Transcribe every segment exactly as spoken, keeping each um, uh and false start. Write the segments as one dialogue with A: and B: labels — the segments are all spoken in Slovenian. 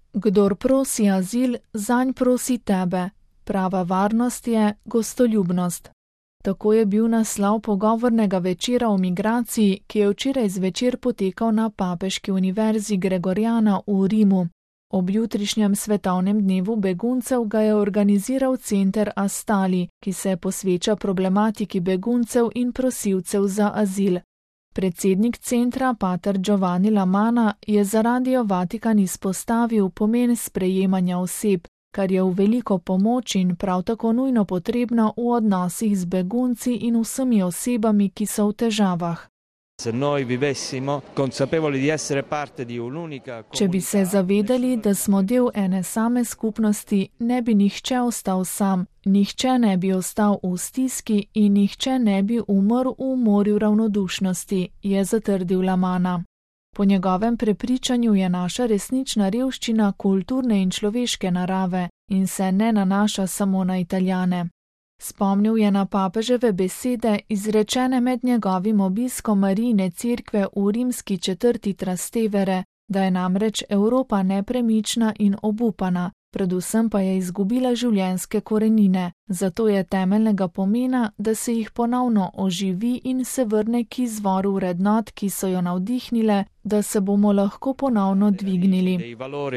A: Kdor prosi azil, zanj prosi tebe. Prava varnost je gostoljubnost. Tako je bil naslov pogovornega večera o migraciji, ki je včeraj zvečer potekal na Papeški univerzi Gregoriana v Rimu. Ob jutrišnjem svetovnem dnevu beguncev ga je organiziral center Astali, ki se posveča problematiki beguncev in prosilcev za azil. Predsednik centra, pater Giovanni Lamana, je za Radio Vatikan izpostavil pomen sprejemanja oseb, kar je v veliko pomoč in prav tako nujno potrebno v odnosih z begunci in vsemi osebami, ki so v težavah. Če bi se zavedali, da smo del ene same skupnosti, ne bi nihče ostal sam, nihče ne bi ostal v stiski in nihče ne bi umrl v morju ravnodušnosti, je zatrdil Lamana. Po njegovem prepričanju je naša resnična revščina kulturne in človeške narave in se ne nanaša samo na Italijane. Spomnil je na papeževe besede, izrečene med njegovim obiskom Marijine cerkve v rimski četrti Trastevere, da je namreč Evropa nepremična in obupana, predvsem pa je izgubila življenjske korenine, zato je temeljnega pomena, da se jih ponovno oživi in se vrne k izvoru vrednot, ki so jo navdihnile, da se bomo lahko ponovno dvignili.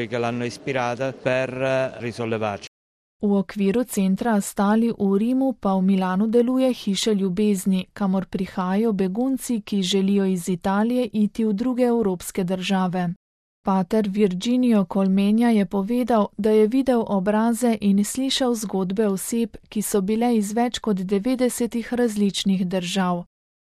A: V okviru centra Astali v Rimu pa v Milanu deluje hiša ljubezni, kamor prihajajo begunci, ki želijo iz Italije iti v druge evropske države. Pater Virginio Colmenja je povedal, da je videl obraze in slišal zgodbe oseb, ki so bile iz več kot devetdesetih različnih držav.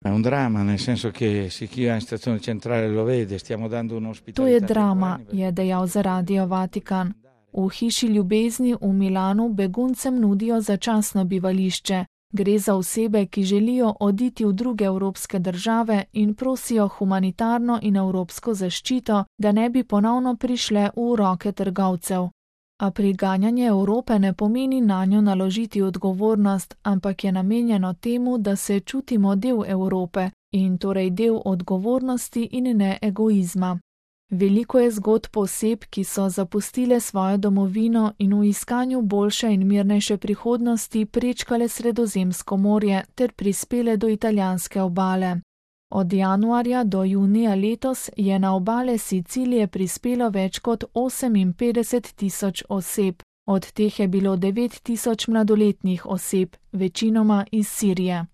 A: To je drama, je dejal za Radio Vatikan. V hiši ljubezni v Milanu beguncem nudijo začasno bivališče. Gre za osebe, ki želijo oditi v druge evropske države in prosijo humanitarno in evropsko zaščito, da ne bi ponovno prišle v roke trgovcev. A priganjanje Evrope ne pomeni nanjo naložiti odgovornost, ampak je namenjeno temu, da se čutimo del Evrope in torej del odgovornosti in ne egoizma. Veliko je zgodb oseb, ki so zapustile svojo domovino in v iskanju boljše in mirnejše prihodnosti prečkale Sredozemsko morje ter prispele do italijanske obale. Od januarja do junija letos je na obale Sicilije prispelo več kot oseminpetdeset tisoč oseb, od teh je bilo devet tisoč mladoletnih oseb, večinoma iz Sirije.